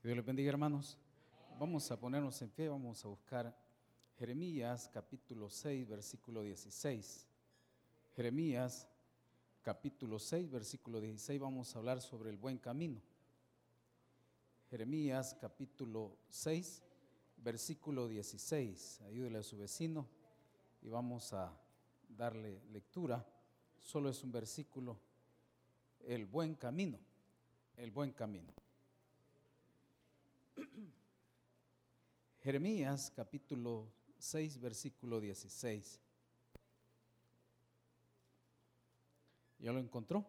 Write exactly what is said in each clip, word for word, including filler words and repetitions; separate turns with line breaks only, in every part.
Que Dios les bendiga, hermanos. Vamos a ponernos en pie, vamos a buscar Jeremías capítulo seis, versículo dieciséis. Jeremías capítulo seis, versículo dieciséis, vamos a hablar sobre el buen camino. Jeremías capítulo seis, versículo dieciséis. Ayúdele a su vecino y vamos a darle lectura. Solo es un versículo, el buen camino, el buen camino. Jeremías capítulo seis, versículo dieciséis. ¿Ya lo encontró?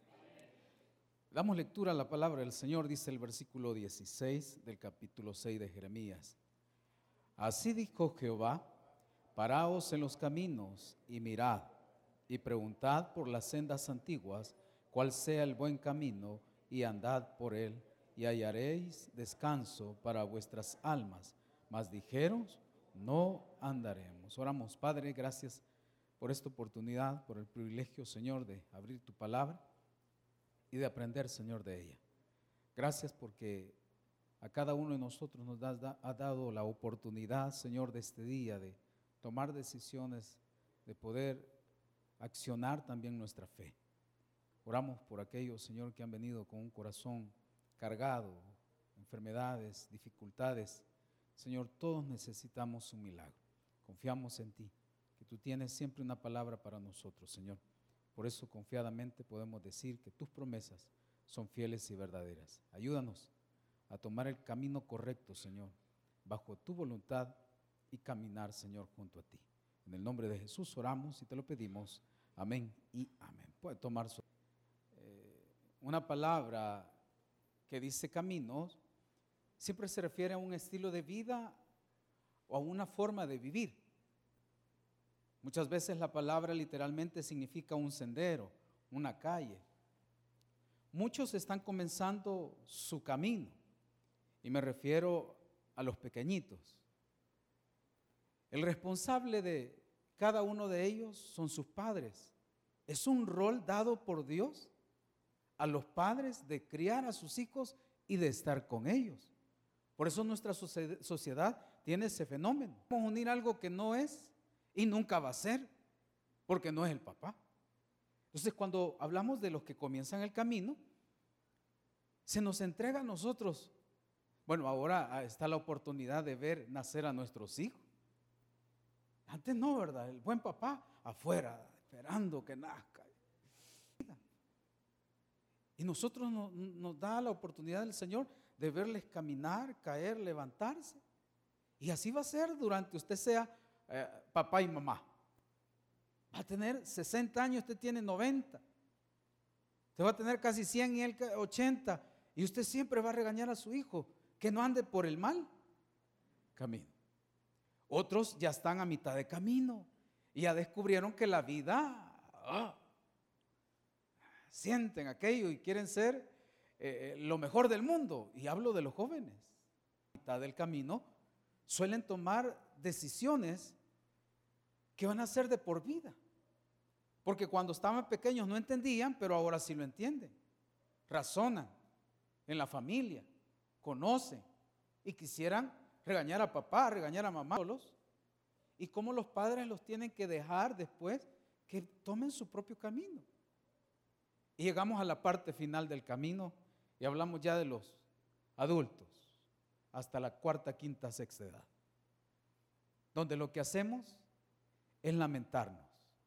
Damos lectura a la palabra del Señor, dice el versículo dieciséis del capítulo seis de Jeremías. Así dijo Jehová: paraos en los caminos y mirad, y preguntad por las sendas antiguas, cuál sea el buen camino, y andad por él, y hallaréis descanso para vuestras almas. Mas dijeros: no andaremos. Oramos. Padre, gracias por esta oportunidad, por el privilegio, Señor, de abrir tu palabra y de aprender, Señor, de ella. Gracias porque a cada uno de nosotros nos da, ha dado la oportunidad, Señor, de este día, de tomar decisiones, de poder accionar también nuestra fe. Oramos por aquellos, Señor, que han venido con un corazón cargado, enfermedades, dificultades. Señor, todos necesitamos un milagro. Confiamos en ti, que tú tienes siempre una palabra para nosotros, Señor. Por eso confiadamente podemos decir que tus promesas son fieles y verdaderas. Ayúdanos a tomar el camino correcto, Señor, bajo tu voluntad y caminar, Señor, junto a ti. En el nombre de Jesús oramos y te lo pedimos. Amén y amén. Puede tomar su, eh, una palabra que dice caminos. Siempre se refiere a un estilo de vida o a una forma de vivir. Muchas veces la palabra literalmente significa un sendero, una calle. Muchos están comenzando su camino, y me refiero a los pequeñitos. El responsable de cada uno de ellos son sus padres. Es un rol dado por Dios a los padres de criar a sus hijos y de estar con ellos. Por eso nuestra sociedad tiene ese fenómeno. Vamos a unir algo que no es y nunca va a ser, porque no es el papá. Entonces, cuando hablamos de los que comienzan el camino, se nos entrega a nosotros. Bueno, ahora está la oportunidad de ver nacer a nuestros hijos. Antes no, ¿verdad? El buen papá afuera, esperando que nazca. Y nosotros nos, nos da la oportunidad del Señor de verles caminar, caer, levantarse. Y así va a ser durante usted sea eh, papá y mamá. Va a tener sesenta años, usted tiene noventa. Usted va a tener casi cien y él ochenta. Y usted siempre va a regañar a su hijo que no ande por el mal camino. Otros ya están a mitad de camino y ya descubrieron que la vida, oh, sienten aquello y quieren ser eh, lo mejor del mundo. Y hablo de los jóvenes. A mitad del camino suelen tomar decisiones que van a ser de por vida. Porque cuando estaban pequeños no entendían, pero ahora sí lo entienden. Razonan en la familia, conocen y quisieran regañar a papá, regañar a mamá. Y cómo los padres los tienen que dejar después que tomen su propio camino. Y llegamos a la parte final del camino y hablamos ya de los adultos, hasta la cuarta, quinta, sexta edad, donde lo que hacemos es lamentarnos.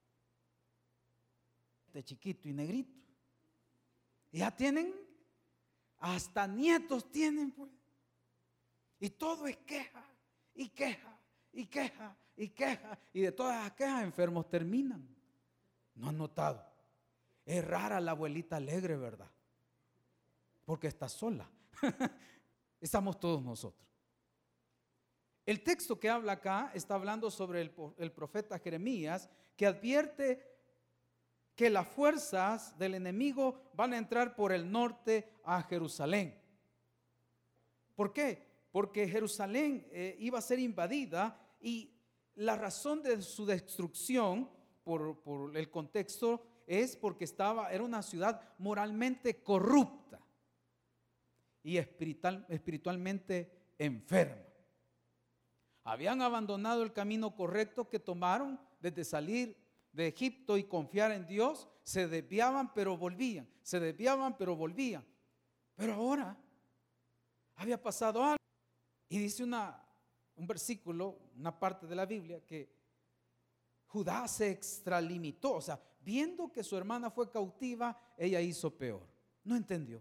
Este chiquito y negrito, y ya tienen, hasta nietos tienen, pues, y todo es queja, y queja, y queja, y queja, y de todas las quejas enfermos terminan. ¿No han notado? Es rara la abuelita alegre, ¿verdad? Porque está sola. Estamos todos nosotros. El texto que habla acá está hablando sobre el, el profeta Jeremías, que advierte que las fuerzas del enemigo van a entrar por el norte a Jerusalén. ¿Por qué? Porque Jerusalén eh, iba a ser invadida, y la razón de su destrucción, por, por el contexto, es porque estaba, era una ciudad moralmente corrupta. y espiritual, espiritualmente enferma. Habían abandonado el camino correcto que tomaron desde salir de Egipto y confiar en Dios. Se desviaban pero volvían, se desviaban pero volvían. Pero ahora había pasado algo. Y dice una, un versículo, una parte de la Biblia, que Judá se extralimitó. O sea, viendo que su hermana fue cautiva, ella hizo peor. No entendió.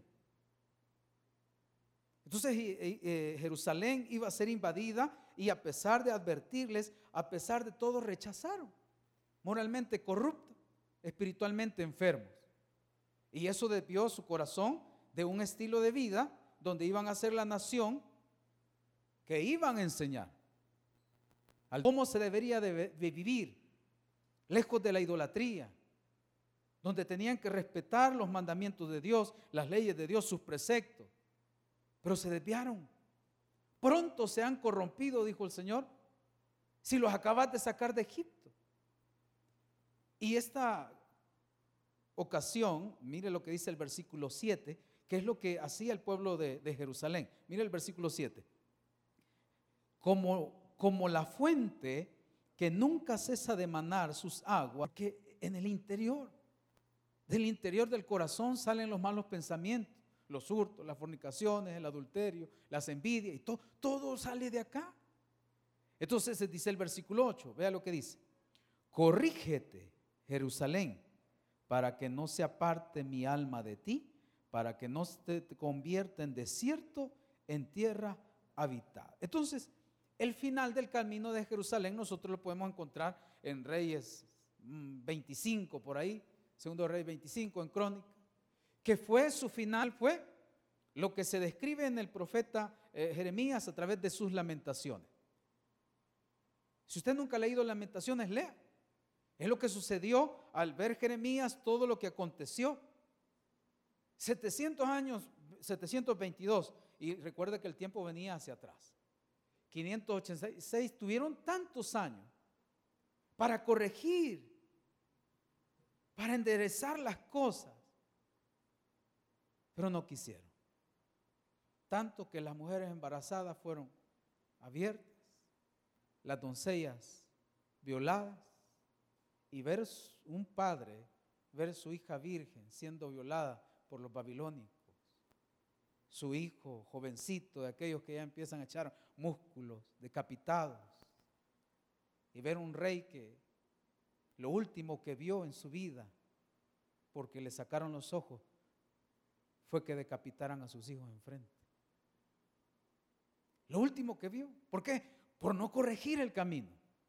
Entonces eh, Jerusalén iba a ser invadida y a pesar de advertirles, a pesar de todo, rechazaron. Moralmente corruptos, espiritualmente enfermos. Y eso desvió su corazón de un estilo de vida donde iban a ser la nación que iban a enseñar al cómo se debería de, de vivir, lejos de la idolatría, donde tenían que respetar los mandamientos de Dios, las leyes de Dios, sus preceptos. Pero se desviaron. Pronto se han corrompido, dijo el Señor, si los acabas de sacar de Egipto. Y esta ocasión, mire lo que dice el versículo siete, que es lo que hacía el pueblo de, de Jerusalén. Mire el versículo siete. Como, como la fuente que nunca cesa de manar sus aguas, que en el interior, del interior del corazón salen los malos pensamientos, los hurtos, las fornicaciones, el adulterio, las envidias y todo, todo sale de acá. Entonces dice el versículo ocho, vea lo que dice. Corrígete, Jerusalén, para que no se aparte mi alma de ti, para que no te convierta en desierto, en tierra habitada. Entonces, el final del camino de Jerusalén nosotros lo podemos encontrar en Reyes veinticinco, por ahí, segundo Reyes veinticinco, en Crónicas, que fue su final, fue lo que se describe en el profeta eh, Jeremías a través de sus lamentaciones. Si usted nunca ha leído Lamentaciones, lea. Es lo que sucedió al ver Jeremías, todo lo que aconteció. setecientos años, setecientos veintidós, y recuerde que el tiempo venía hacia atrás. quinientos ochenta y seis, tuvieron tantos años para corregir, para enderezar las cosas, pero no quisieron. Tanto que las mujeres embarazadas fueron abiertas, las doncellas violadas, y ver un padre, ver su hija virgen siendo violada por los babilónicos, su hijo jovencito, de aquellos que ya empiezan a echar músculos, decapitados, y ver un rey que lo último que vio en su vida, porque le sacaron los ojos, fue que decapitaran a sus hijos enfrente. Lo último que vio. ¿Por qué? Por no corregir el camino.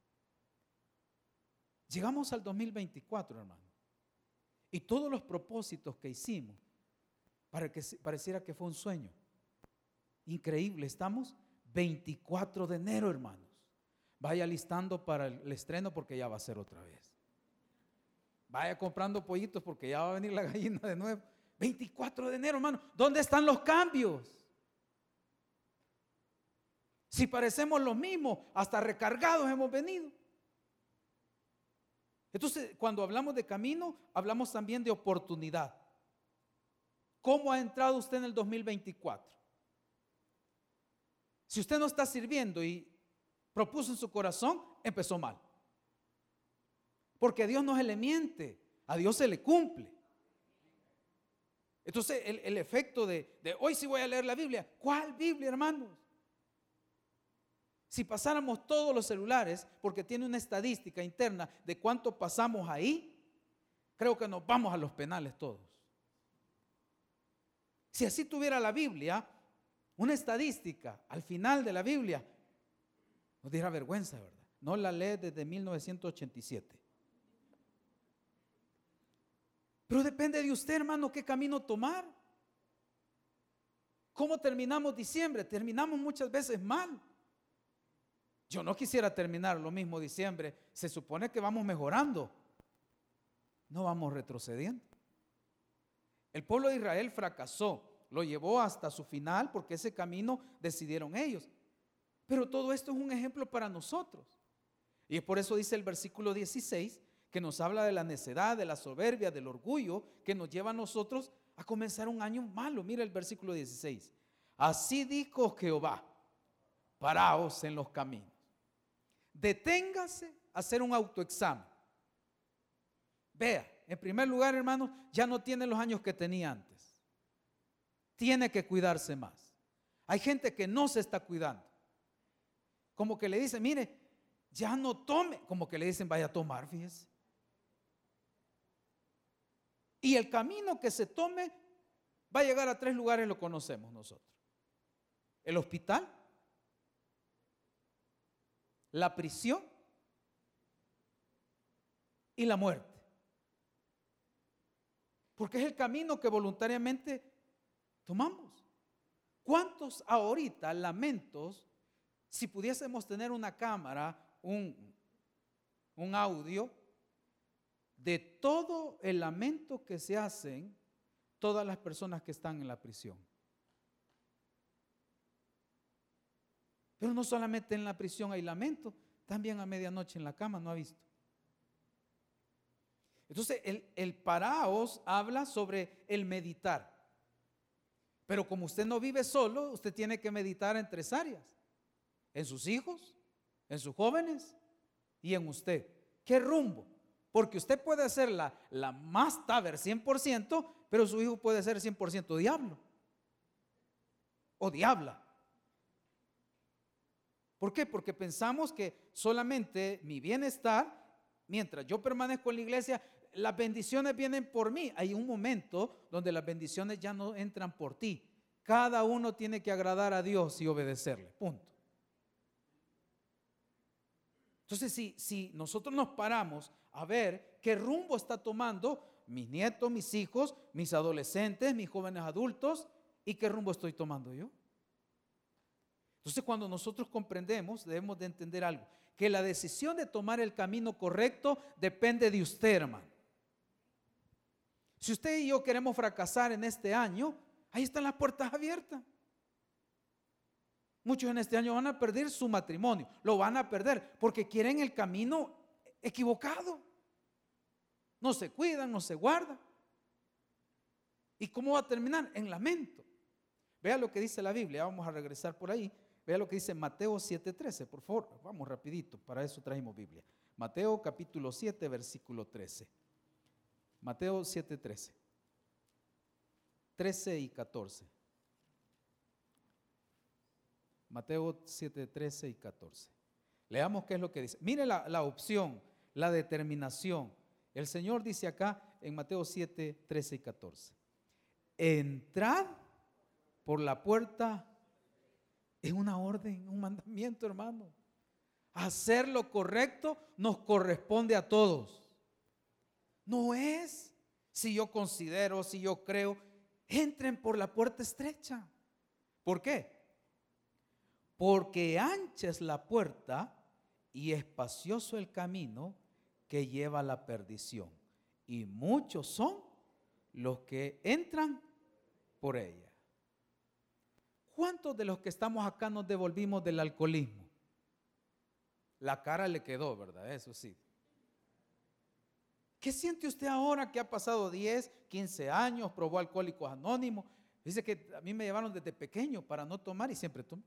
Llegamos al dos mil veinticuatro, hermano, y todos los propósitos que hicimos, para que pareciera que fue un sueño. Increíble, estamos veinticuatro de enero, hermanos. Vaya listando para el estreno porque ya va a ser otra vez. Vaya comprando pollitos porque ya va a venir la gallina de nuevo. veinticuatro de enero, hermano. ¿Dónde están los cambios? Si parecemos los mismos, hasta recargados hemos venido. Entonces, cuando hablamos de camino, hablamos también de oportunidad. ¿Cómo ha entrado usted en el dos mil veinticuatro? Si usted no está sirviendo y propuso en su corazón, empezó mal. Porque a Dios no se le miente, a Dios se le cumple. Entonces, el, el efecto de, de hoy sí voy a leer la Biblia. ¿Cuál Biblia, hermanos? Si pasáramos todos los celulares, porque tiene una estadística interna de cuánto pasamos ahí, creo que nos vamos a los penales todos. Si así tuviera la Biblia, una estadística al final de la Biblia, nos diera vergüenza, ¿verdad? No la lee desde mil novecientos ochenta y siete. Pero depende de usted, hermano, qué camino tomar. ¿Cómo terminamos diciembre? Terminamos muchas veces mal. Yo no quisiera terminar lo mismo diciembre. Se supone que vamos mejorando, no vamos retrocediendo. El pueblo de Israel fracasó, lo llevó hasta su final porque ese camino decidieron ellos. Pero todo esto es un ejemplo para nosotros. Y por eso dice el versículo dieciséis, que nos habla de la necedad, de la soberbia, del orgullo, que nos lleva a nosotros a comenzar un año malo. Mira el versículo dieciséis. Así dijo Jehová, paraos en los caminos. Deténgase a hacer un autoexamen. Vea, en primer lugar, hermanos, ya no tiene los años que tenía antes. Tiene que cuidarse más. Hay gente que no se está cuidando. Como que le dicen, mire, ya no tome. Como que le dicen, vaya a tomar, fíjese. Y el camino que se tome va a llegar a tres lugares, lo conocemos nosotros. El hospital, la prisión y la muerte. Porque es el camino que voluntariamente tomamos. ¿Cuántos ahorita lamentos, si pudiésemos tener una cámara, un, un audio de todo el lamento que se hacen todas las personas que están en la prisión? Pero no solamente en la prisión hay lamento, también a medianoche en la cama, ¿no ha visto? Entonces el, el paraos habla sobre el meditar. Pero como usted no vive solo, usted tiene que meditar en tres áreas: en sus hijos, en sus jóvenes y en usted. ¿Qué rumbo? Porque usted puede ser la, la más taber cien por ciento, pero su hijo puede ser cien por ciento diablo o diabla. ¿Por qué? Porque pensamos que solamente mi bienestar, mientras yo permanezco en la iglesia, las bendiciones vienen por mí. Hay un momento donde las bendiciones ya no entran por ti. Cada uno tiene que agradar a Dios y obedecerle, punto. Entonces, si, si nosotros nos paramos a ver qué rumbo está tomando mis nietos, mis hijos, mis adolescentes, mis jóvenes adultos, y qué rumbo estoy tomando yo. Entonces, cuando nosotros comprendemos, debemos de entender algo, que la decisión de tomar el camino correcto depende de usted, hermano. Si usted y yo queremos fracasar en este año, ahí están las puertas abiertas. Muchos en este año van a perder su matrimonio, lo van a perder porque quieren el camino equivocado. No se cuidan, no se guardan. ¿Y cómo va a terminar? En lamento. Vea lo que dice la Biblia, vamos a regresar por ahí. Vea lo que dice Mateo siete trece, por favor, vamos rapidito, para eso trajimos Biblia. Mateo capítulo siete, versículo trece. Mateo siete trece. trece y catorce. Mateo siete, trece y catorce. Leamos qué es lo que dice. Mire la, la opción, la determinación. El Señor dice acá en Mateo siete, trece y catorce. Entrad por la puerta. Es una orden, un mandamiento, hermano. Hacer lo correcto nos corresponde a todos. No es si yo considero, si yo creo. Entren por la puerta estrecha. ¿Por qué? Porque ancha es la puerta y espacioso el camino que lleva a la perdición, y muchos son los que entran por ella. ¿Cuántos de los que estamos acá nos devolvimos del alcoholismo? La cara le quedó, ¿verdad? Eso sí. ¿Qué siente usted ahora que ha pasado diez, quince años, probó Alcohólicos Anónimos? Dice que a mí me llevaron desde pequeño para no tomar y siempre tomo.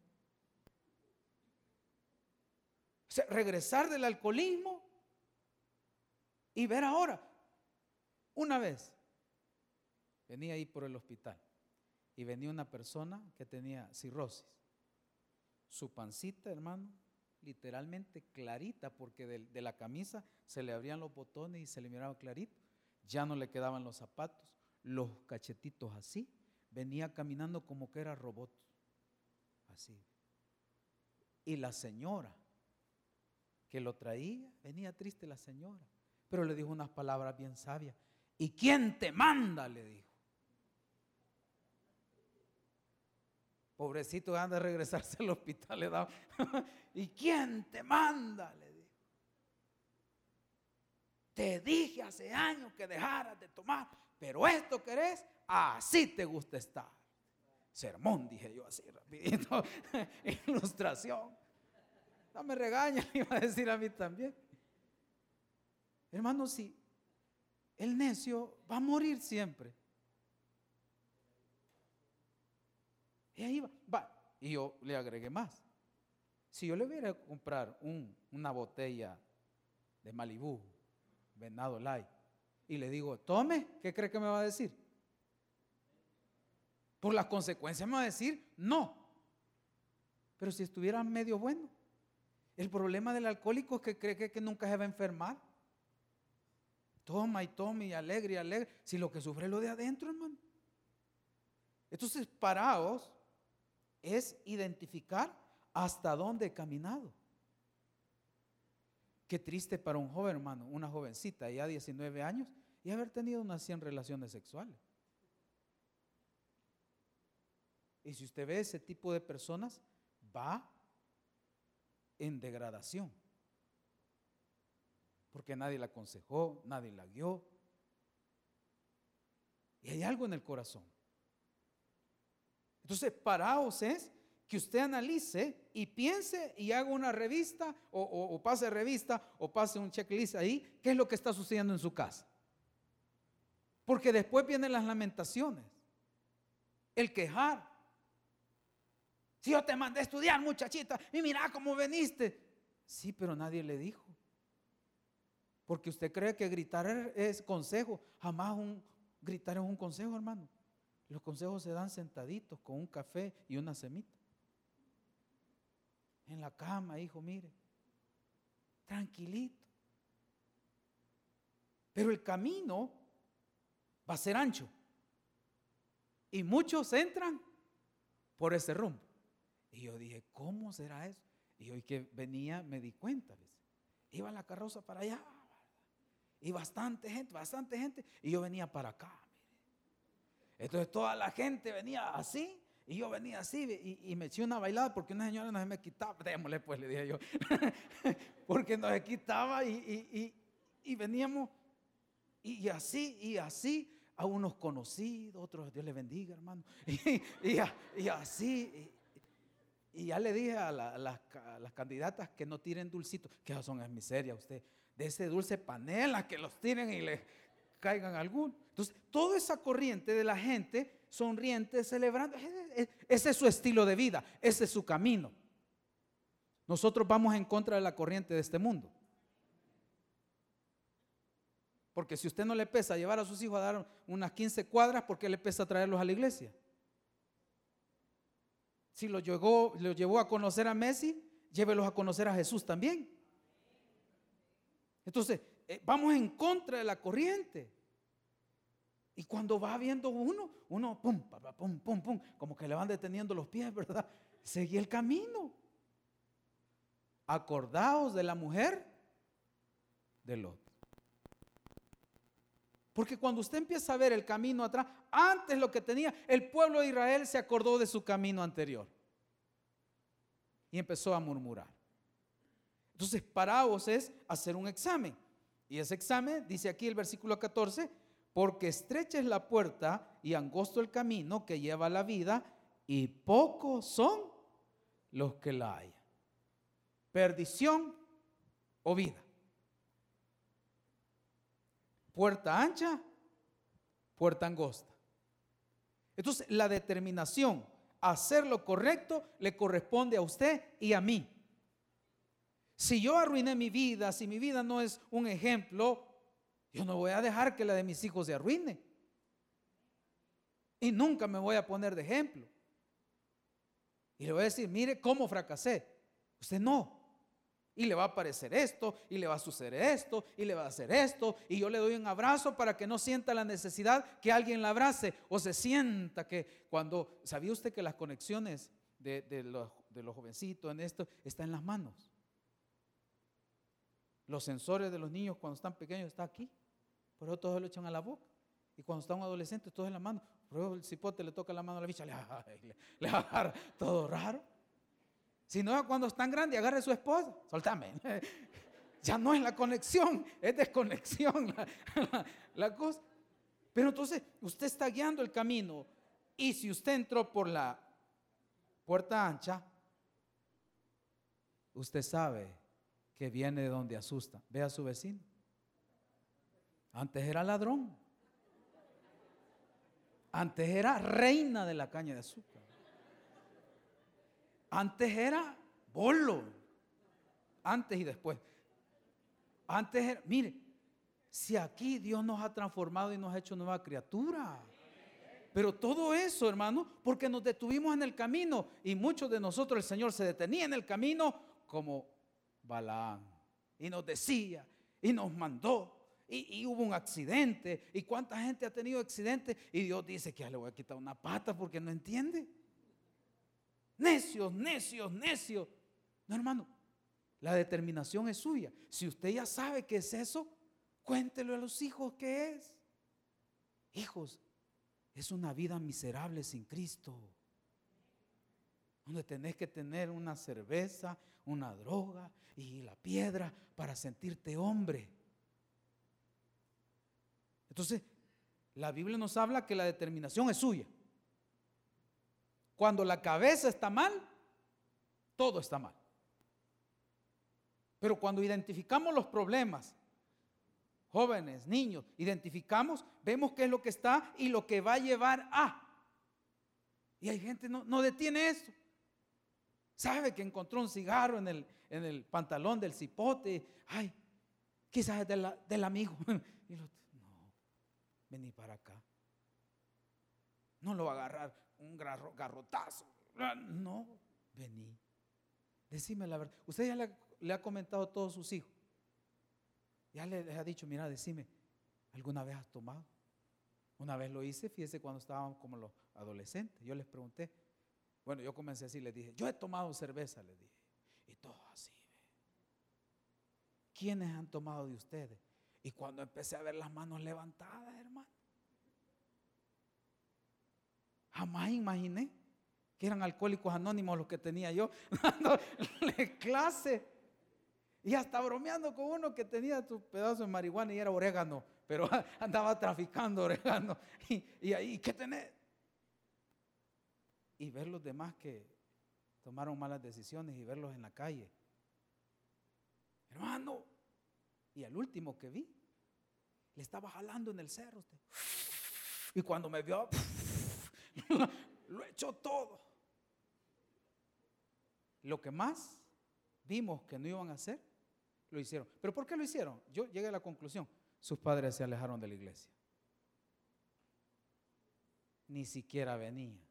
O sea, regresar del alcoholismo y ver ahora. Una vez venía ahí por el hospital y venía una persona que tenía cirrosis. Su pancita, hermano, literalmente clarita, porque de, de la camisa se le abrían los botones y se le miraba clarito. Ya no le quedaban los zapatos, los cachetitos así. Venía caminando como que era robot, así. Y la señora que lo traía, venía triste la señora, pero le dijo unas palabras bien sabias. ¿Y quién te manda?, le dijo. Pobrecito, anda a regresarse al hospital, le daba. ¿Y quién te manda?, le dijo. Te dije hace años que dejaras de tomar, pero esto querés, así te gusta estar. Sermón, dije yo así rapidito. Ilustración. No me regaña, iba a decir a mí también. Hermano, sí, el necio va a morir siempre. Y ahí va, va. Y yo le agregué más. Si yo le hubiera a comprar un, una botella de Malibú, Venado Light, y le digo, tome, ¿qué cree que me va a decir? Por las consecuencias me va a decir, no. Pero si estuviera medio bueno. El problema del alcohólico es que cree que, que nunca se va a enfermar. Toma y toma y alegre y alegre. Si lo que sufre es lo de adentro, hermano. Entonces, paraos es identificar hasta dónde he caminado. Qué triste para un joven, hermano, una jovencita, ya diecinueve años, y haber tenido unas cien relaciones sexuales. Y si usted ve ese tipo de personas, va en degradación. Porque nadie la aconsejó, nadie la guió. Y hay algo en el corazón. Entonces, paraos es que usted analice y piense y haga una revista o, o, o pase revista o pase un checklist ahí, qué es lo que está sucediendo en su casa. Porque después vienen las lamentaciones, el quejar. Si yo te mandé a estudiar, muchachita, y mira cómo veniste. Sí, pero nadie le dijo. Porque usted cree que gritar es consejo. Jamás un, gritar es un consejo, hermano. Los consejos se dan sentaditos con un café y una semita. En la cama, hijo, mire. Tranquilito. Pero el camino va a ser ancho. Y muchos entran por ese rumbo. Y yo dije, ¿cómo será eso? Y hoy que venía me di cuenta. ¿ves? Iba la carroza para allá. Y bastante gente, bastante gente. Y yo venía para acá. Mire. Entonces toda la gente venía así. Y yo venía así. Y, y me eché una bailada porque una señora no se me quitaba. Démosle pues, le dije yo. Porque no se quitaba. Y, y, y, y veníamos. Y, y así, y así. A unos conocidos, otros Dios les bendiga, hermano. Y, y, y así. Y, y ya le dije a, la, a, las, a las candidatas que no tiren dulcitos. Que son es miseria usted. De ese dulce panela que los tiren y les caigan algunos. Entonces, toda esa corriente de la gente sonriente, celebrando, ese es su estilo de vida, ese es su camino. Nosotros vamos en contra de la corriente de este mundo. Porque si usted no le pesa llevar a sus hijos a dar unas quince cuadras, ¿por qué le pesa traerlos a la iglesia? Si lo llevó, lo llevó a conocer a Messi, llévelos a conocer a Jesús también. Entonces, eh, vamos en contra de la corriente. Y cuando va viendo uno, uno pum, pum, pum, pum, como que le van deteniendo los pies, ¿verdad? Seguí el camino. Acordaos de la mujer de Lot. Porque cuando usted empieza a ver el camino atrás, antes lo que tenía, el pueblo de Israel se acordó de su camino anterior. Y empezó a murmurar. Entonces, paraos es hacer un examen. Y ese examen, dice aquí el versículo catorce, porque estrecha es la puerta y angosto el camino que lleva a la vida, y pocos son los que la hallan. Perdición o vida. Puerta ancha, puerta angosta. Entonces, la determinación a hacer lo correcto le corresponde a usted y a mí. Si yo arruiné mi vida, si mi vida no es un ejemplo, yo no voy a dejar que la de mis hijos se arruine. Y nunca me voy a poner de ejemplo. Y le voy a decir, mire cómo fracasé. Usted no. Y le va a aparecer esto, y le va a suceder esto, y le va a hacer esto. Y yo le doy un abrazo para que no sienta la necesidad que alguien la abrace. O se sienta que cuando, ¿sabía usted que las conexiones de, de, los, de los jovencitos en esto están en las manos? Los sensores de los niños cuando están pequeños están aquí, por eso todos lo echan a la boca. Y cuando está un adolescente, todos en la mano. Por eso el cipote le toca la mano a la bicha, le, le, le agarra todo raro. Si no, cuando están grandes, agarre a su esposa, soltame. Ya no es la conexión, es desconexión la, la, la cosa. Pero entonces, usted está guiando el camino. Y si usted entró por la puerta ancha, usted sabe que viene de donde asusta. Ve a su vecino. Antes era ladrón. Antes era reina de la caña de azúcar. Antes era bolo, antes y después. Antes era, mire, si aquí Dios nos ha transformado y nos ha hecho nueva criatura. Pero todo eso, hermano, porque nos detuvimos en el camino y muchos de nosotros, el Señor se detenía en el camino como Balaam y nos decía y nos mandó y, y hubo un accidente. ¿Y cuánta gente ha tenido accidentes? Y Dios dice que ya le voy a quitar una pata porque no entiende. Necios, necios, necios. No, hermano, la determinación es suya. Si usted ya sabe qué es eso, cuéntelo a los hijos qué es. Hijos, es una vida miserable sin Cristo, donde tenés que tener una cerveza, una droga y la piedra para sentirte hombre. Entonces, la Biblia nos habla que la determinación es suya. Cuando la cabeza está mal, todo está mal. Pero cuando identificamos los problemas, jóvenes, niños, identificamos, vemos qué es lo que está y lo que va a llevar a. Y hay gente no, no detiene eso. Sabe que encontró un cigarro en el, en el pantalón del cipote. Ay, quizás es de la, del amigo. Y lo, no, vení para acá. No lo va a agarrar un garrotazo. No, vení. Decime la verdad. Usted ya le, le ha comentado a todos sus hijos. Ya les ha dicho, mira, decime, ¿alguna vez has tomado? Una vez lo hice, fíjese, cuando estábamos como los adolescentes. Yo les pregunté, bueno, yo comencé así, les dije, yo he tomado cerveza, les dije. Y todos así. ¿Quiénes han tomado de ustedes? Y cuando empecé a ver las manos levantadas, hermano, jamás imaginé que eran alcohólicos anónimos los que tenía yo dándole clase. Y hasta bromeando con uno que tenía tu pedazo de marihuana y era orégano, pero andaba traficando orégano. Y, y ahí, ¿qué tenés? Y ver los demás que tomaron malas decisiones y verlos en la calle. Hermano, y al último que vi, le estaba jalando en el cerro usted. Y cuando me vio, lo echó todo. Lo que más vimos que no iban a hacer, lo hicieron. ¿Pero por qué lo hicieron? Yo llegué a la conclusión, sus padres se alejaron de la iglesia. Ni siquiera venía.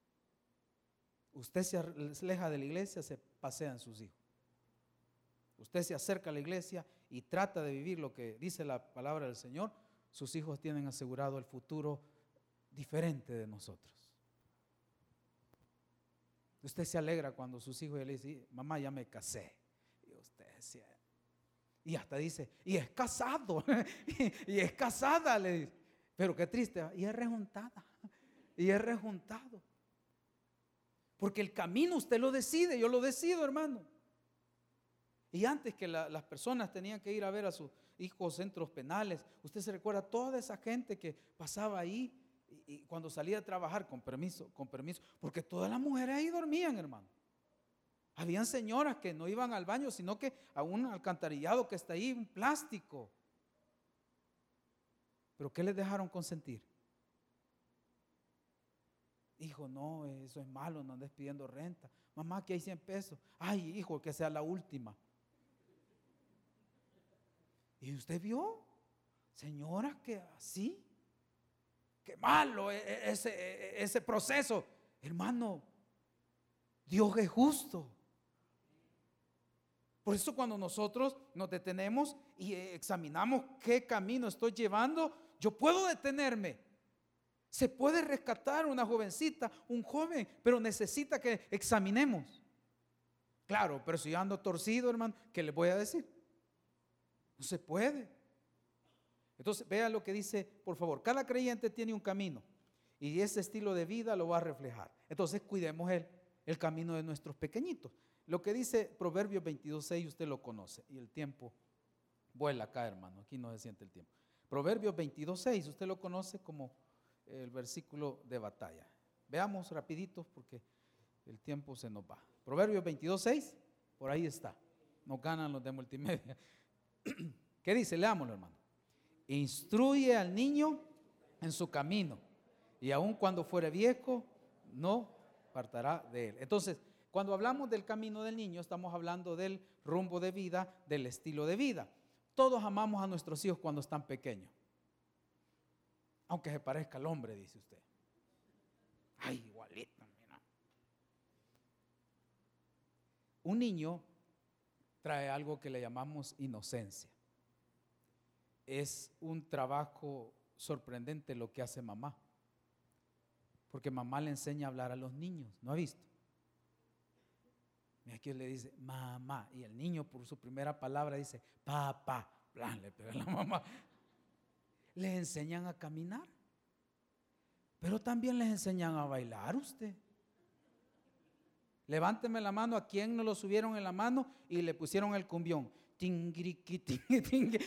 Usted se aleja de la iglesia, se pasean sus hijos. Usted se acerca a la iglesia y trata de vivir lo que dice la palabra del Señor, sus hijos tienen asegurado el futuro diferente de nosotros. Usted se alegra cuando sus hijos le dicen, mamá, ya me casé. Y usted se... Y hasta dice, y es casado, y es casada, le dice. Pero qué triste, y es rejuntada, y es rejuntado. Porque el camino usted lo decide, yo lo decido, hermano. Y antes que la, las personas tenían que ir a ver a sus hijos centros penales, usted se recuerda toda esa gente que pasaba ahí y, y cuando salía a trabajar, con permiso, con permiso, porque todas las mujeres ahí dormían, hermano. Habían señoras que no iban al baño, sino que a un alcantarillado que está ahí, un plástico. ¿Pero qué les dejaron consentir? Hijo, no, eso es malo, no andes pidiendo renta. Mamá, que hay cien pesos. Ay, hijo, que sea la última. ¿Y usted vio? Señoras que así. Qué malo ese, ese proceso. Hermano, Dios es justo. Por eso cuando nosotros nos detenemos y examinamos qué camino estoy llevando, yo puedo detenerme. Se puede rescatar una jovencita, un joven, pero necesita que examinemos. Claro, pero si yo ando torcido, hermano, ¿qué le voy a decir? No se puede. Entonces, vea lo que dice, por favor. Cada creyente tiene un camino y ese estilo de vida lo va a reflejar. Entonces, cuidemos el, el camino de nuestros pequeñitos. Lo que dice Proverbios veintidós seis, usted lo conoce. Y el tiempo vuela acá, hermano. Aquí no se siente el tiempo. Proverbios veintidós seis, usted lo conoce como el versículo de batalla. Veamos rapidito porque el tiempo se nos va. Proverbios veintidós seis, por ahí está. Nos ganan los de multimedia. ¿Qué dice? Leámoslo, hermano. Instruye al niño en su camino y aun cuando fuere viejo no apartará de él. Entonces, Cuando hablamos del camino del niño, estamos hablando del rumbo de vida, del estilo de vida. Todos amamos a nuestros hijos cuando están pequeños. Aunque se parezca al hombre, dice usted. Ay, igualito, mira. Un niño trae algo que le llamamos inocencia. Es un trabajo sorprendente lo que hace mamá. Porque mamá le enseña a hablar a los niños, ¿no ha visto? Y aquí le dice mamá, y el niño por su primera palabra dice papá, plan, le pega a la mamá. Les enseñan a caminar, pero también les enseñan a bailar usted. Levánteme la mano a quien no lo subieron en la mano y le pusieron el cumbión. Tingriqui, tingui, tingui.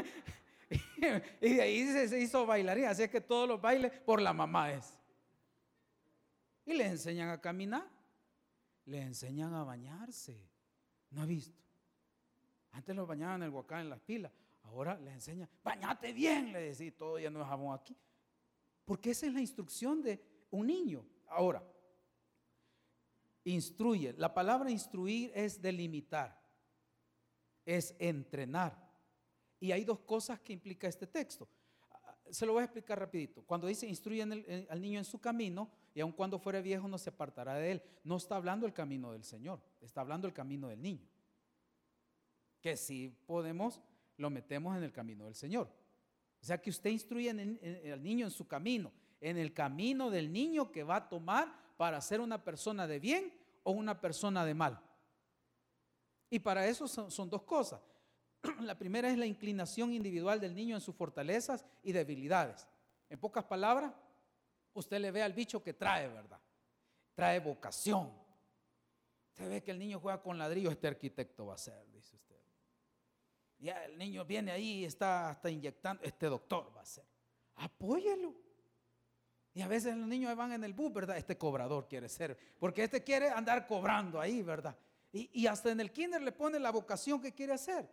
Y de ahí se, se hizo bailarín, así es que todos los bailes por la mamá es. Y les enseñan a caminar, les enseñan a bañarse. ¿No ha visto? Antes los bañaban en el Huacán, en las pilas. Ahora les enseñan, bañate bien, le decía, todo ya no es jabón aquí. Porque esa es la instrucción de un niño. Ahora, instruye. La palabra instruir es delimitar, es entrenar. Y hay dos cosas que implica este texto. Se lo voy a explicar rapidito. Cuando dice instruye en el, en, al niño en su camino, y aun cuando fuere viejo no se apartará de él. No está hablando el camino del Señor, está hablando el camino del niño. Que si podemos, lo metemos en el camino del Señor. O sea que usted instruye en, en, en, al niño en su camino, en el camino del niño que va a tomar para ser una persona de bien o una persona de mal. Y para eso son, son dos cosas. La primera es la inclinación individual del niño en sus fortalezas y debilidades. En pocas palabras, usted le ve al bicho que trae, ¿verdad? Trae vocación. Usted ve que el niño juega con ladrillos, este arquitecto va a ser, dice usted. Ya el niño viene ahí y está hasta inyectando, este doctor va a ser. Apóyelo. Y a veces los niños van en el bus, ¿verdad? Este cobrador quiere ser, porque este quiere andar cobrando ahí, ¿verdad? Y, y hasta en el kinder le pone la vocación que quiere hacer.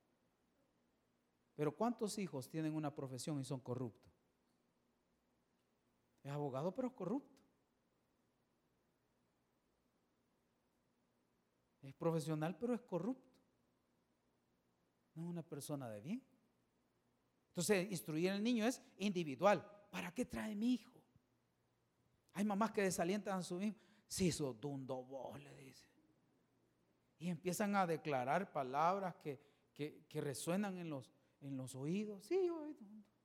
Pero ¿cuántos hijos tienen una profesión y son corruptos? Es abogado pero es corrupto. Es profesional pero es corrupto. No es una persona de bien. Entonces, instruir al niño es individual. ¿Para qué trae mi hijo? Hay mamás que desalientan a su hijo. Si sos dundo vos, le dice. Y empiezan a declarar palabras que, que, que resuenan en los, en los oídos. Sí, yo oído.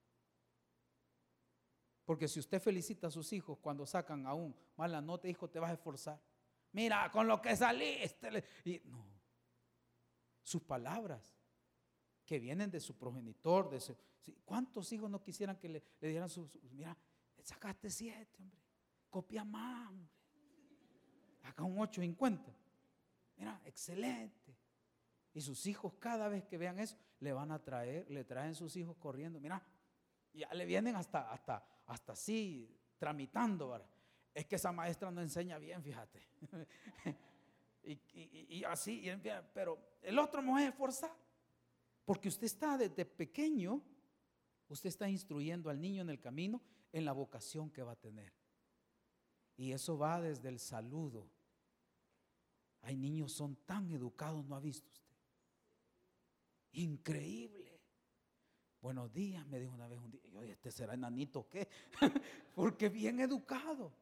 Porque si usted felicita a sus hijos cuando sacan aún mala nota, hijo, te vas a esforzar. Mira, con lo que saliste. Y, no. Sus palabras que vienen de su progenitor. De su, ¿cuántos hijos no quisieran que le, le dieran su, su, mira, sacaste siete, hombre. Copia más, hombre. Acá un ocho cincuenta. Mira, excelente. Y sus hijos cada vez que vean eso, le van a traer, le traen sus hijos corriendo. Mira, ya le vienen hasta, hasta, hasta así, tramitando, ¿verdad? Es que esa maestra no enseña bien, fíjate. y, y, y así, y, pero el otro me va a esforzar. Porque usted está desde pequeño, usted está instruyendo al niño en el camino, en la vocación que va a tener. Y eso va desde el saludo. Hay niños son tan educados, ¿no ha visto usted? Increíble. Buenos días, me dijo una vez un día. Yo, este será enanito, ¿qué? Porque bien educado.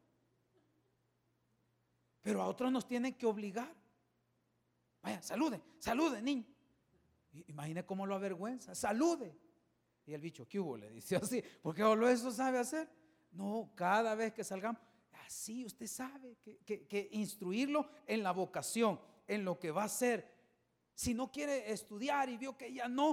Pero a otros nos tienen que obligar. Vaya, salude, salude, niño. Imagine cómo lo avergüenza. Salude. Y el bicho, ¿qué hubo? Le dice así. ¿Porque solo eso sabe hacer? No, cada vez que salgamos. Así usted sabe que, que, que instruirlo en la vocación, en lo que va a hacer. Si no quiere estudiar y vio que ya no,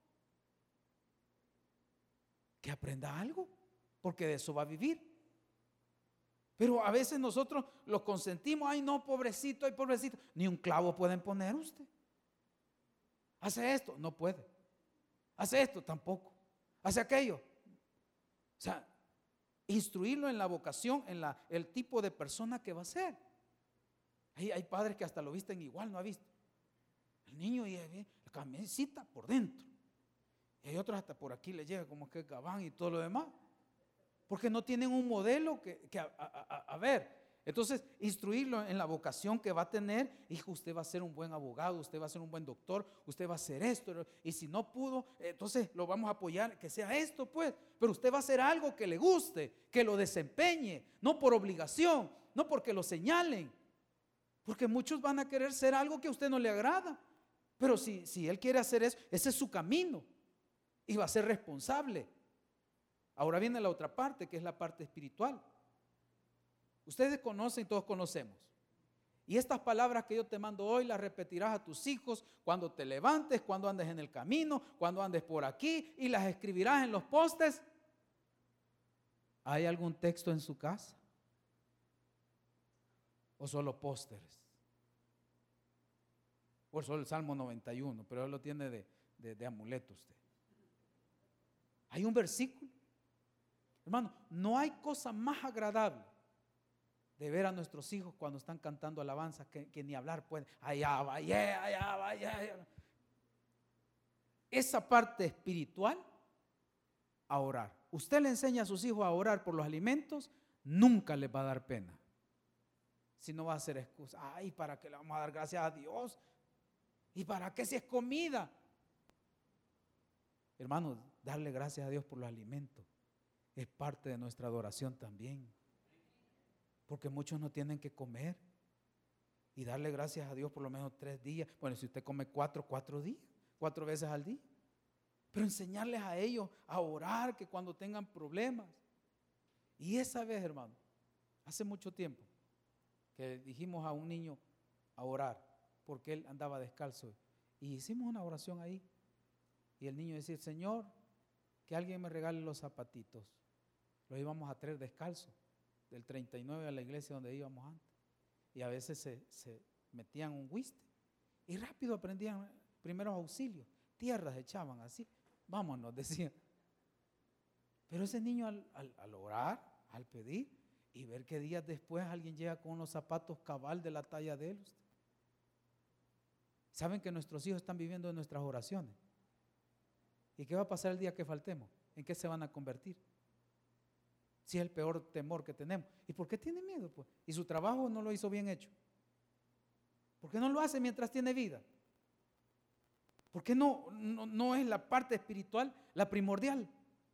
que aprenda algo, porque de eso va a vivir. Pero a veces nosotros los consentimos. Ay, no, pobrecito, ay, pobrecito. Ni un clavo pueden poner usted. Hace esto, no puede. Hace esto, tampoco. Hace aquello. O sea, instruirlo en la vocación, en la, el tipo de persona que va a ser. Hay, hay padres que hasta lo visten igual, ¿no ha visto? El niño y la camisita por dentro. Y hay otros hasta por aquí le llega como que gabán y todo lo demás. Porque no tienen un modelo que, que a, a, a, a ver, Entonces, instruirlo en la vocación que va a tener. Hijo, usted va a ser un buen abogado, usted va a ser un buen doctor, usted va a hacer esto. Y si no pudo, entonces lo vamos a apoyar, que sea esto pues. Pero usted va a hacer algo que le guste, que lo desempeñe, no por obligación, no porque lo señalen. Porque muchos van a querer ser algo que a usted no le agrada. Pero si, si él quiere hacer eso, ese es su camino. Y va a ser responsable. Ahora viene la otra parte, que es la parte espiritual. Ustedes conocen, todos conocemos. Y estas palabras que yo te mando hoy las repetirás a tus hijos cuando te levantes, cuando andes en el camino, cuando andes por aquí, y las escribirás en los postes. ¿Hay algún texto en su casa? ¿O solo pósteres? O solo el Salmo noventa y uno, pero él lo tiene de, de, de amuleto usted. Hay un versículo. Hermano, no hay cosa más agradable de ver a nuestros hijos cuando están cantando alabanza que, que ni hablar pueden. Allá va, allá, allá va, allá. Esa parte espiritual, a orar. Usted le enseña a sus hijos a orar por los alimentos, nunca les va a dar pena. Si no va a hacer excusa. Ay, ¿para qué le vamos a dar gracias a Dios? ¿Y para qué si es comida? Hermanos, darle gracias a Dios por los alimentos es parte de nuestra adoración también. Porque muchos no tienen que comer. Y darle gracias a Dios por lo menos tres días. Bueno, si usted come cuatro, cuatro días, cuatro veces al día. Pero enseñarles a ellos a orar, que cuando tengan problemas. Y esa vez, hermano, hace mucho tiempo que dijimos a un niño a orar, porque él andaba descalzo. Y hicimos una oración ahí. Y el niño decía, Señor, que alguien me regale los zapatitos. Los íbamos a traer descalzo, del treinta y nueve a la iglesia donde íbamos antes. Y a veces se, se metían un whiste. Y rápido aprendían primeros auxilios. Tierras echaban así. Vámonos, decían. Pero ese niño al, al, al orar, al pedir, y ver que días después alguien llega con unos zapatos cabal de la talla de él. ¿Saben que nuestros hijos están viviendo en nuestras oraciones? ¿Y qué va a pasar el día que faltemos? ¿En qué se van a convertir? Si es el peor temor que tenemos. ¿Y por qué tiene miedo? Pues? ¿Y su trabajo no lo hizo bien hecho? ¿Por qué no lo hace mientras tiene vida? ¿Por qué no, no, no es la parte espiritual la primordial?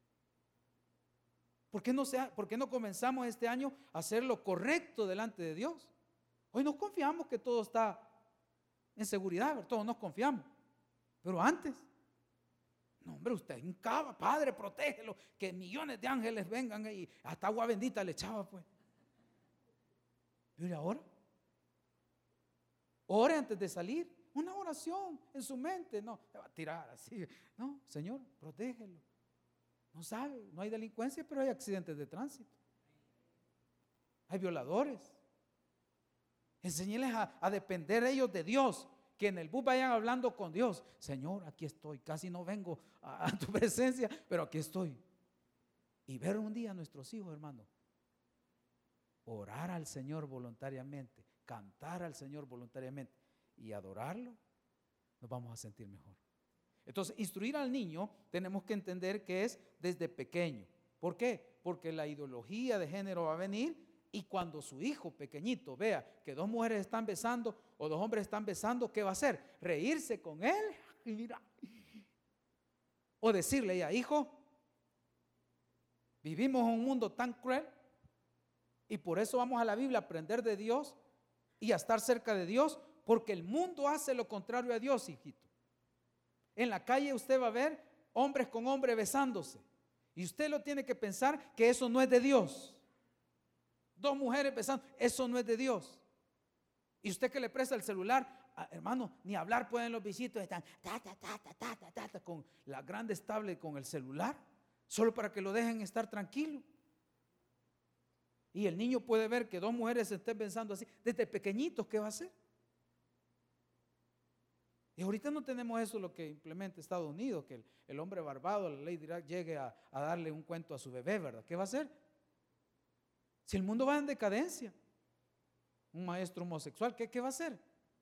¿Por qué, no sea, ¿Por qué no comenzamos este año a hacer lo correcto delante de Dios? Hoy nos confiamos que todo está en seguridad, todos nos confiamos. Pero antes, no hombre, usted hincaba, Padre, protégelo, que millones de ángeles vengan y hasta agua bendita le echaba pues. ¿Y ahora? Ore antes de salir, una oración en su mente, no, se va a tirar así. No, Señor, protégelo. No sabe, no hay delincuencia, pero hay accidentes de tránsito. Hay violadores. Enséñeles a, a depender ellos de Dios. Que en el bus vayan hablando con Dios. Señor, aquí estoy, casi no vengo a, a tu presencia, pero aquí estoy. Y ver un día a nuestros hijos, hermano, orar al Señor voluntariamente, cantar al Señor voluntariamente y adorarlo, nos vamos a sentir mejor. Entonces, instruir al niño tenemos que entender que es desde pequeño. ¿Por qué? Porque la ideología de género va a venir y cuando su hijo pequeñito vea que dos mujeres están besando o dos hombres están besando, ¿qué va a hacer? Reírse con él. Mira. O decirle ya, hijo, vivimos en un mundo tan cruel y por eso vamos a la Biblia a aprender de Dios y a estar cerca de Dios, porque el mundo hace lo contrario a Dios, hijito. En la calle usted va a ver hombres con hombres besándose y usted lo tiene que pensar que eso no es de Dios. Dos mujeres besando, eso no es de Dios. Y usted que le presta el celular, ah, hermano, ni hablar pueden los visitos, están ta, ta, ta, ta, ta, ta, ta, ta, con la grande estable con el celular, solo para que lo dejen estar tranquilo. Y el niño puede ver que dos mujeres se estén besando así, desde pequeñitos, ¿qué va a hacer? Y ahorita no tenemos eso lo que implementa Estados Unidos, que el, el hombre barbado, la ley dirá, llegue a, a darle un cuento a su bebé, ¿verdad? ¿Qué va a hacer? Si el mundo va en decadencia, un maestro homosexual, ¿qué, qué va a hacer?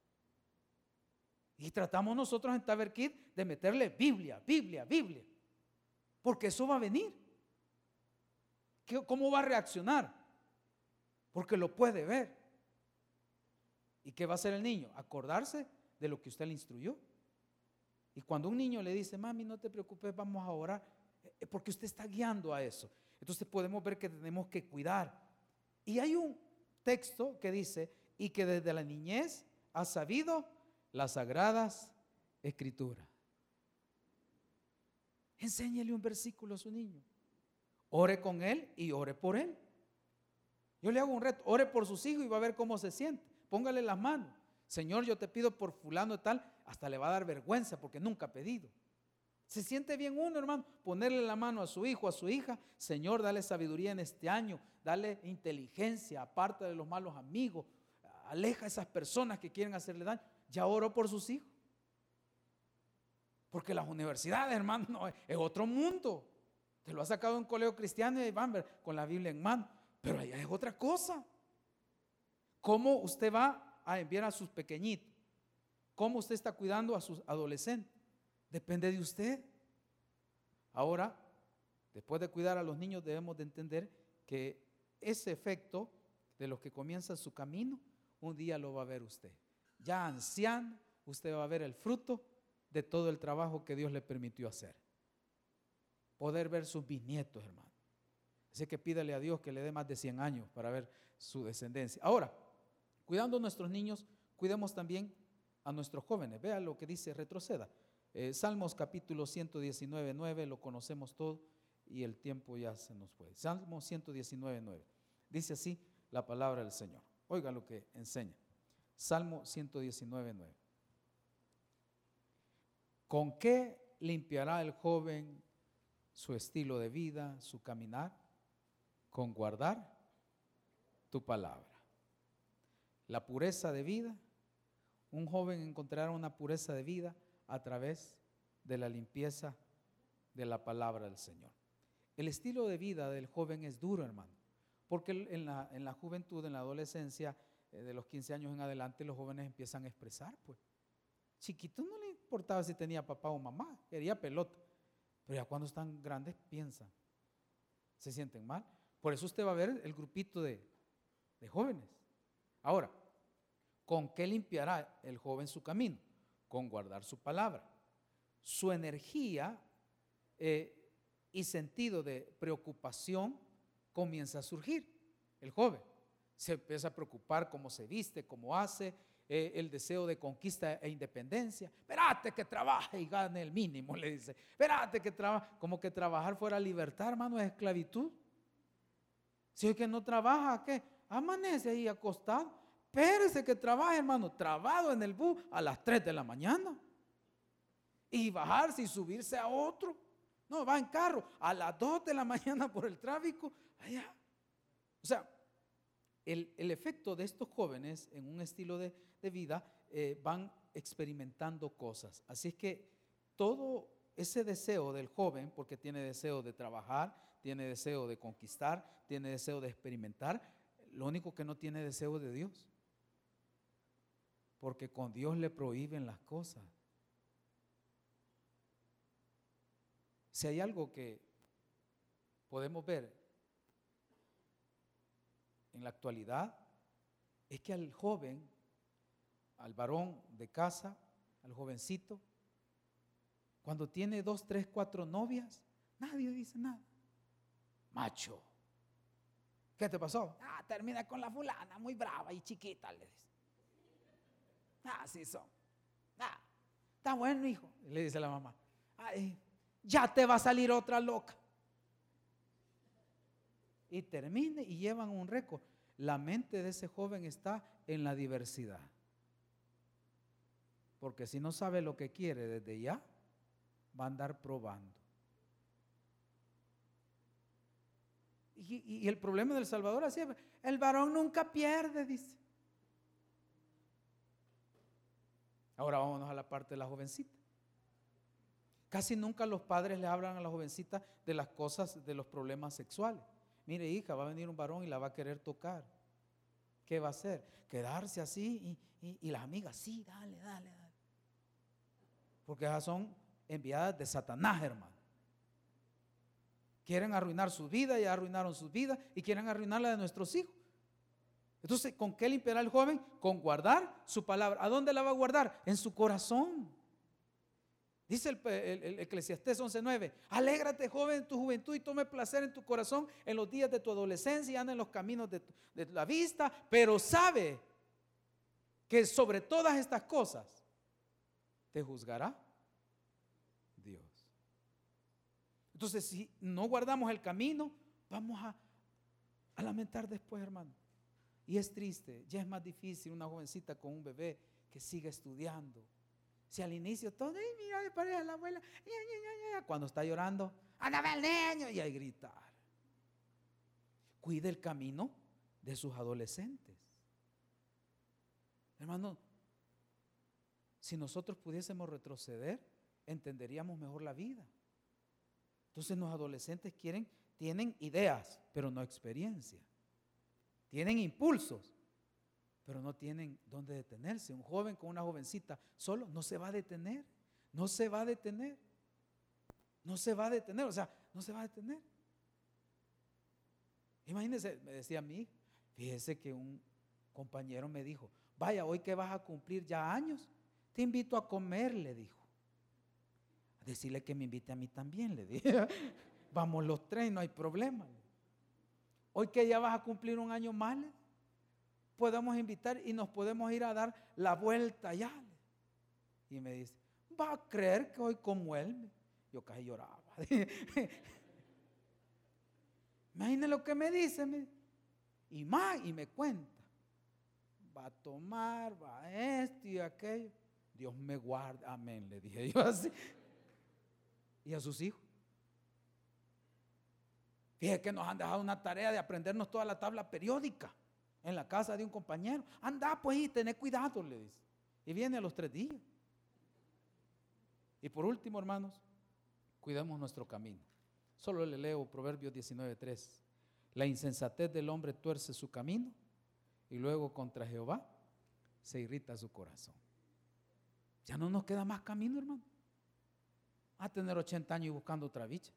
Y tratamos nosotros en Taberkid de meterle Biblia, Biblia, Biblia, porque eso va a venir. ¿Qué, ¿Cómo va a reaccionar? porque lo puede ver. ¿Y qué va a hacer el niño? Acordarse de lo que usted le instruyó. Y cuando un niño le dice, mami, no te preocupes, vamos a orar, es porque usted está guiando a eso. Entonces podemos ver que tenemos que cuidar. Y hay un texto que dice, y que desde la niñez ha sabido las sagradas escrituras. Enséñele un versículo a su niño. Ore con él y ore por él. Yo le hago un reto, ore por sus hijos y va a ver cómo se siente. Póngale las manos. Señor, yo te pido por fulano tal, hasta le va a dar vergüenza porque nunca ha pedido. Se siente bien uno, hermano, ponerle la mano a su hijo, a su hija. Señor, dale sabiduría en este año, dale inteligencia, aparta de los malos amigos, aleja a esas personas que quieren hacerle daño. Ya oró por sus hijos. Porque las universidades, hermano, no, es otro mundo. Te lo ha sacado de un colegio cristiano y ahí van con la Biblia en mano. Pero allá es otra cosa. ¿Cómo usted va a enviar a sus pequeñitos? ¿Cómo usted está cuidando a sus adolescentes? Depende de usted. Ahora, después de cuidar a los niños, debemos de entender que ese efecto de los que comienzan su camino, un día lo va a ver usted. Ya anciano, usted va a ver el fruto de todo el trabajo que Dios le permitió hacer. Poder ver sus bisnietos, hermano. Así que pídale a Dios que le dé más de cien años para ver su descendencia. Ahora, cuidando a nuestros niños, cuidemos también a nuestros jóvenes. Vea lo que dice, retroceda. Eh, Salmos capítulo ciento diecinueve, nueve, lo conocemos todo y el tiempo ya se nos fue. Salmos ciento diecinueve, nueve. Dice así la palabra del Señor. Oiga lo que enseña. Salmo ciento diecinueve, nueve. ¿Con qué limpiará el joven su estilo de vida, su caminar? Con guardar tu palabra. La pureza de vida, un joven encontrará una pureza de vida a través de la limpieza de la palabra del Señor. El estilo de vida del joven es duro, hermano, porque en la, en la juventud, en la adolescencia, eh, de los quince años en adelante, los jóvenes empiezan a expresar, pues. Chiquitos no le importaba si tenía papá o mamá, quería pelota, pero ya cuando están grandes piensan, se sienten mal. Por eso usted va a ver el grupito de, de jóvenes. Ahora, ¿con qué limpiará el joven su camino? Con guardar su palabra. Su energía eh, y sentido de preocupación comienza a surgir. El joven se empieza a preocupar cómo se viste, cómo hace, eh, el deseo de conquista e independencia. Espérate que trabaje y gane el mínimo, le dice. Espérate que trabaje, como que trabajar fuera libertad, hermano, es esclavitud. Si es que no trabaja, ¿qué? Amanece ahí acostado. Espérese que trabaje, hermano, trabado en el bus a las tres de la mañana. Y bajarse y subirse a otro. No, va en carro a las dos de la mañana por el tráfico. Allá. O sea, el, el efecto de estos jóvenes en un estilo de, de vida eh, van experimentando cosas. Así es que todo ese deseo del joven, porque tiene deseo de trabajar, tiene deseo de conquistar, tiene deseo de experimentar, lo único que no tiene deseo de Dios. Porque con Dios le prohíben las cosas. Si hay algo que podemos ver en la actualidad, es que al joven, al varón de casa, al jovencito, cuando tiene dos, tres, cuatro novias, nadie dice nada. Macho. ¿Qué te pasó? Ah, termina con la fulana, muy brava y chiquita, le dice. Ah, sí son. Ah, está bueno, hijo, le dice la mamá. Ay, ya te va a salir otra loca. Y termine y llevan un récord. La mente de ese joven está en la diversidad. Porque si no sabe lo que quiere desde ya, va a andar probando. Y, y el problema del Salvador así es, el varón nunca pierde, dice. Ahora vámonos a la parte de la jovencita. Casi nunca los padres le hablan a la jovencita de las cosas, de los problemas sexuales. Mire, hija, va a venir un varón y la va a querer tocar. ¿Qué va a hacer? Quedarse así y, y, y las amigas, sí, dale, dale, dale. Porque esas son enviadas de Satanás, hermano. Quieren arruinar su vida, ya arruinaron su vida y quieren arruinar la de nuestros hijos. Entonces, ¿con qué limpiará el joven? Con guardar su palabra. ¿A dónde la va a guardar? En su corazón. Dice el, el, el Eclesiastés once nueve, alégrate joven en tu juventud y tome placer en tu corazón en los días de tu adolescencia y anda en los caminos de, tu, de la vista, pero sabe que sobre todas estas cosas te juzgará Dios. Entonces, si no guardamos el camino, vamos a, a lamentar después, hermano. Y es triste, ya es más difícil una jovencita con un bebé que siga estudiando. Si al inicio todo, ay, mira, me parece a la abuela, ya, ya, ya, ya. Cuando está llorando, anda el niño, y hay gritar. Cuide el camino de sus adolescentes. Hermano, si nosotros pudiésemos retroceder, entenderíamos mejor la vida. Entonces los adolescentes quieren, tienen ideas, pero no experiencia. Tienen impulsos, pero no tienen dónde detenerse. Un joven con una jovencita solo no se va a detener, no se va a detener, no se va a detener, o sea, no se va a detener. Imagínense, me decía a mí, fíjese que un compañero me dijo, vaya, hoy que vas a cumplir ya años, te invito a comer, le dijo. A decirle que me invite a mí también, le dije. Vamos los tres, no hay problema. Hoy que ya vas a cumplir un año más, podemos invitar y nos podemos ir a dar la vuelta allá. Y me dice, ¿va a creer que hoy como él? Yo casi lloraba. Imagínese lo que me dice. Me, y más, y me cuenta. Va a tomar, va a esto y aquello. Dios me guarda, amén, le dije yo así. Y a sus hijos. Fíjese que nos han dejado una tarea de aprendernos toda la tabla periódica en la casa de un compañero. Anda pues y tené cuidado, le dice. Y viene a los tres días. Y por último, hermanos, cuidemos nuestro camino. Solo le leo Proverbios diecinueve tres. La insensatez del hombre tuerce su camino y luego contra Jehová se irrita su corazón. Ya no nos queda más camino, hermano. A tener ochenta años y buscando otra bicha.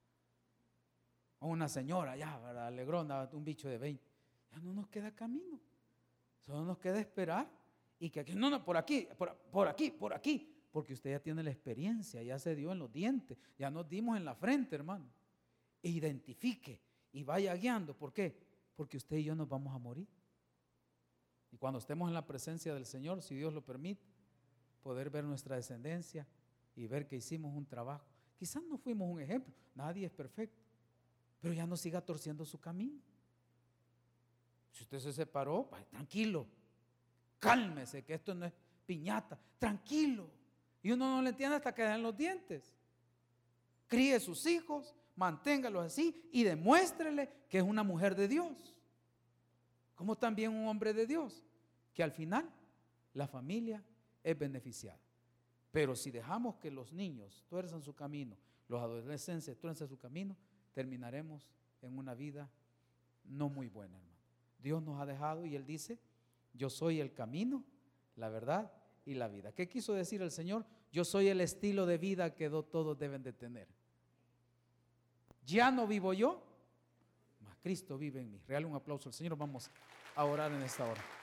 O una señora ya, ¿verdad? Alegrona, un bicho de veinte. Ya no nos queda camino. Solo nos queda esperar y que aquí, no, no, por aquí, por, por aquí, por aquí. Porque usted ya tiene la experiencia, ya se dio en los dientes, ya nos dimos en la frente, hermano. E identifique y vaya guiando. ¿Por qué? Porque usted y yo nos vamos a morir. Y cuando estemos en la presencia del Señor, si Dios lo permite, poder ver nuestra descendencia y ver que hicimos un trabajo. Quizás no fuimos un ejemplo, nadie es perfecto, pero ya no siga torciendo su camino. Si usted se separó, pues, tranquilo, cálmese, que esto no es piñata, tranquilo. Y uno no le entiende hasta que den los dientes. Críe sus hijos, manténgalos así y demuéstrele que es una mujer de Dios, como también un hombre de Dios, que al final la familia es beneficiada. Pero si dejamos que los niños tuerzan su camino, los adolescentes tuerzan su camino, terminaremos en una vida no muy buena, hermano. Dios nos ha dejado y Él dice, yo soy el camino, la verdad y la vida. ¿Qué quiso decir el Señor? Yo soy el estilo de vida que todos deben de tener. Ya no vivo yo, mas Cristo vive en mí. Regale un aplauso al Señor. Vamos a orar en esta hora.